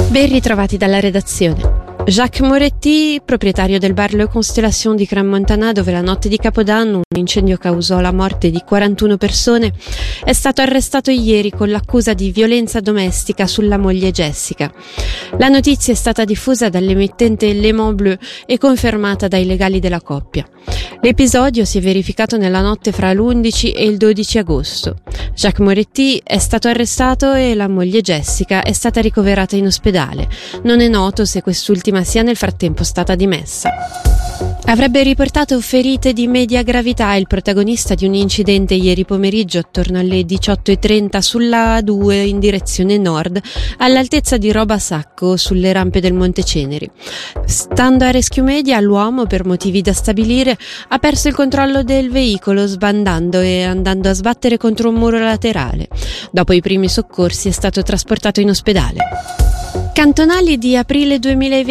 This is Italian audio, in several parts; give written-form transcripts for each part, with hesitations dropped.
Ben ritrovati dalla redazione. Jacques Moretti, proprietario del bar Le Constellation di Crans-Montana, dove la notte di Capodanno un incendio causò la morte di 41 persone, è stato arrestato ieri con l'accusa di violenza domestica sulla moglie Jessica. La notizia è stata diffusa dall'emittente Le Mans Bleu e confermata dai legali della coppia. L'episodio si è verificato nella notte fra l'11 e il 12 agosto. Jacques Moretti è stato arrestato e la moglie Jessica è stata ricoverata in ospedale. Non è noto se quest'ultima sia nel frattempo stata dimessa. Avrebbe riportato ferite di media gravità il protagonista di un incidente ieri pomeriggio attorno alle 18:30 sulla A2 in direzione nord, all'altezza di Robasacco, sulle rampe del Monte Ceneri. Stando a Rescue Media, l'uomo, per motivi da stabilire, ha perso il controllo del veicolo sbandando e andando a sbattere contro un muro laterale. Dopo i primi soccorsi è stato trasportato in ospedale. Cantonali di aprile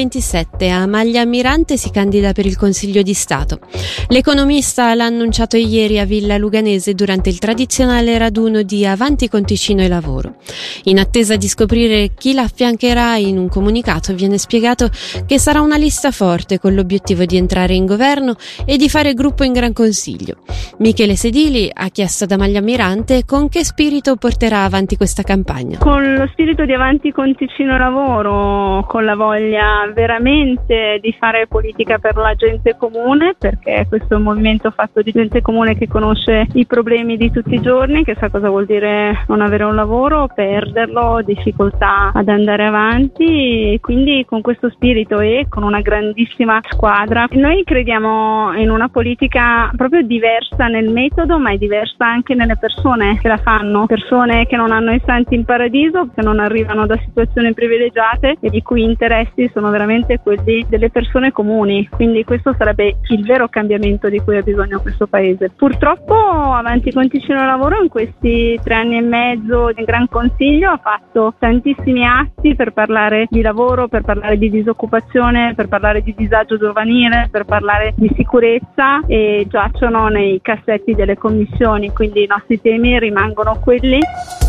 2027. Amalia Mirante si candida per il Consiglio di Stato. L'economista l'ha annunciato ieri a Villa Luganese durante il tradizionale raduno di Avanti con Ticino e Lavoro. In attesa di scoprire chi la affiancherà, in un comunicato viene spiegato che sarà una lista forte con l'obiettivo di entrare in governo e di fare gruppo in Gran Consiglio. Michele Sedili ha chiesto ad Amalia Mirante con che spirito porterà avanti questa campagna. Con lo spirito di Avanti con Ticino e Lavoro, con la voglia veramente di fare politica per la gente comune, perché questo è un movimento fatto di gente comune che conosce i problemi di tutti i giorni, che sa cosa vuol dire non avere un lavoro, perderlo, difficoltà ad andare avanti, e quindi con questo spirito e con una grandissima squadra. Noi crediamo in una politica proprio diversa nel metodo, ma è diversa anche nelle persone che la fanno, persone che non hanno i santi in paradiso, che non arrivano da situazioni privilegiate e i cui interessi sono veramente quelli delle persone comuni, quindi questo sarebbe il vero cambiamento di cui ha bisogno questo paese. Purtroppo Avanti con Ticino e Lavoro in questi 3 anni e mezzo di Gran Consiglio ha fatto tantissimi atti per parlare di lavoro, per parlare di disoccupazione, per parlare di disagio giovanile, per parlare di sicurezza, e giacciono nei cassetti delle commissioni, quindi i nostri temi rimangono quelli.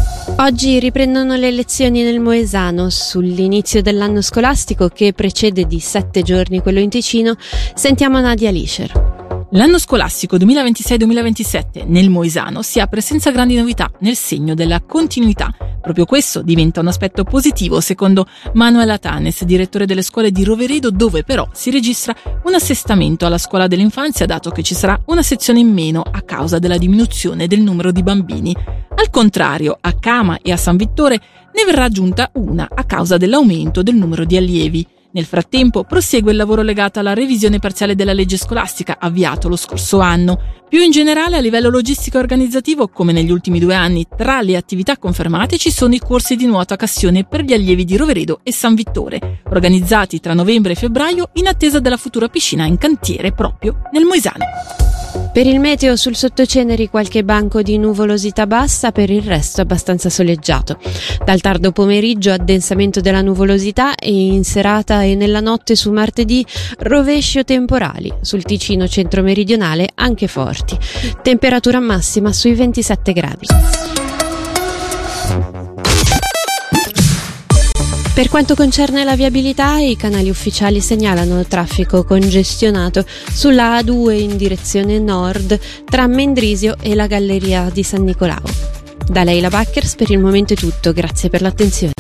Oggi riprendono le lezioni nel Moesano. Sull'inizio dell'anno scolastico, che precede di 7 giorni quello in Ticino, sentiamo Nadia Lischer. L'anno scolastico 2026-2027 nel Moesano si apre senza grandi novità, nel segno della continuità. Proprio questo diventa un aspetto positivo secondo Manuela Tanes, direttore delle scuole di Roveredo, dove però si registra un assestamento alla scuola dell'infanzia, dato che ci sarà una sezione in meno a causa della diminuzione del numero di bambini. Al contrario, a Cama e a San Vittore ne verrà aggiunta una a causa dell'aumento del numero di allievi. Nel frattempo prosegue il lavoro legato alla revisione parziale della legge scolastica avviato lo scorso anno. Più in generale, a livello logistico e organizzativo, come negli ultimi 2 anni, tra le attività confermate ci sono i corsi di nuoto a Cassione per gli allievi di Roveredo e San Vittore, organizzati tra novembre e febbraio in attesa della futura piscina in cantiere proprio nel Moesano. Per il meteo, sul Sottoceneri qualche banco di nuvolosità bassa, per il resto abbastanza soleggiato. Dal tardo pomeriggio addensamento della nuvolosità e in serata e nella notte su martedì rovesci o temporali, sul Ticino centro-meridionale anche forti. Temperatura massima sui 27 gradi. Per quanto concerne la viabilità, i canali ufficiali segnalano traffico congestionato sulla A2 in direzione nord tra Mendrisio e la Galleria di San Nicolao. Da Leila Backers per il momento è tutto, grazie per l'attenzione.